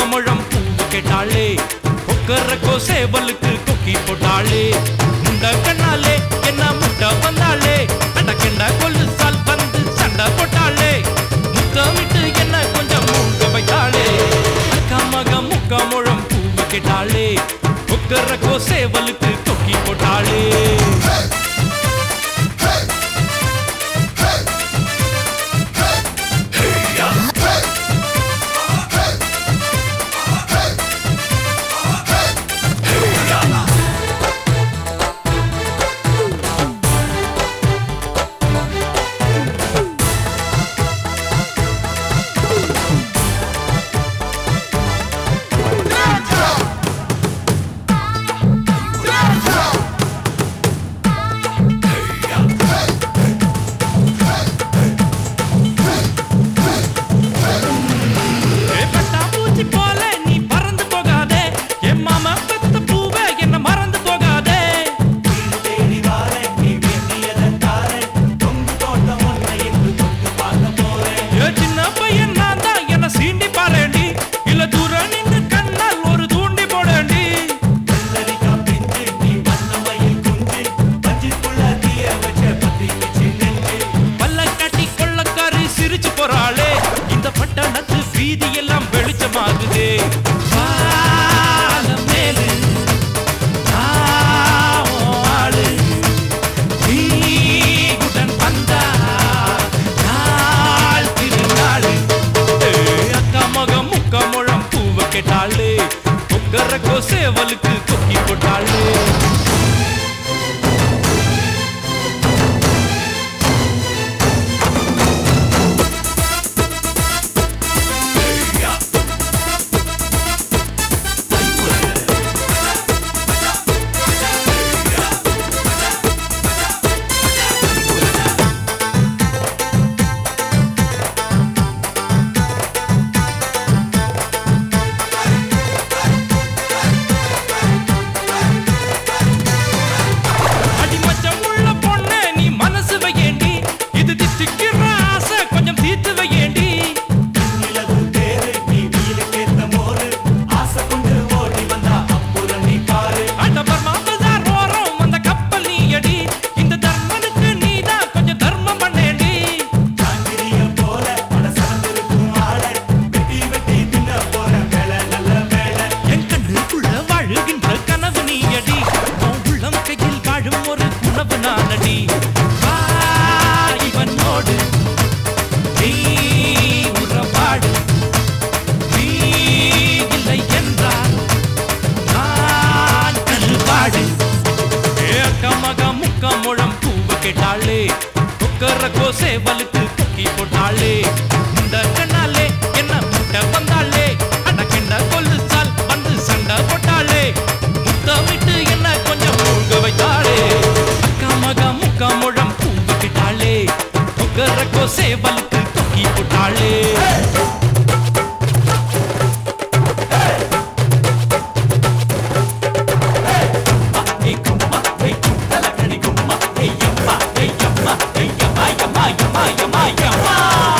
முழம் பூவு கேட்டாளே கொக்கரக்கோ சேவலுக்கு கொக்கி போட்டாளே முண்ட கண்ணாலே என்ன முட்டை வந்தாளே அண்ட கெண்ட கொல்லு சால் வந்து சண்டை போட்டாளே முத்தமிட்டு என்ன கொஞ்சம் மூங்க வைத்தாளே அக்கா மக முக்கா முழம் பூவு கேட்டாளே கொக்கரக்கோ சேவலுக்கு கொக்கி போட்டாளே வீதியெல்லாம் வெளிச்சமாகுதே மேலு ஆளு நீடன் வந்தா நாள் திருநாள் அக்கா மகம் முக்கா முழம் பூவ கேட்டாளே கொக்கரக்கோ சேவலுக்கு கொக்கி போட்டாளே கேட்டாளே கொக்கரக்கோ சேவலுக்கு கொக்கி போட்டாளே இந்த கண்ணாலே என்ன முட்டை வந்தாளே அட கெண்ட கொல்லு சால் வந்து சண்டை போட்டாளே முத்தமிட்டு என்ன கொஞ்சம் மூழ்க வைத்தாளே அக்கா மக முக்கா முழம் பூவு கேட்டாளே கொக்கரக்கோ சேவலுக்கு கொக்கி போட்டாளே Yama, yama, yama, yama, yama, yama, yama.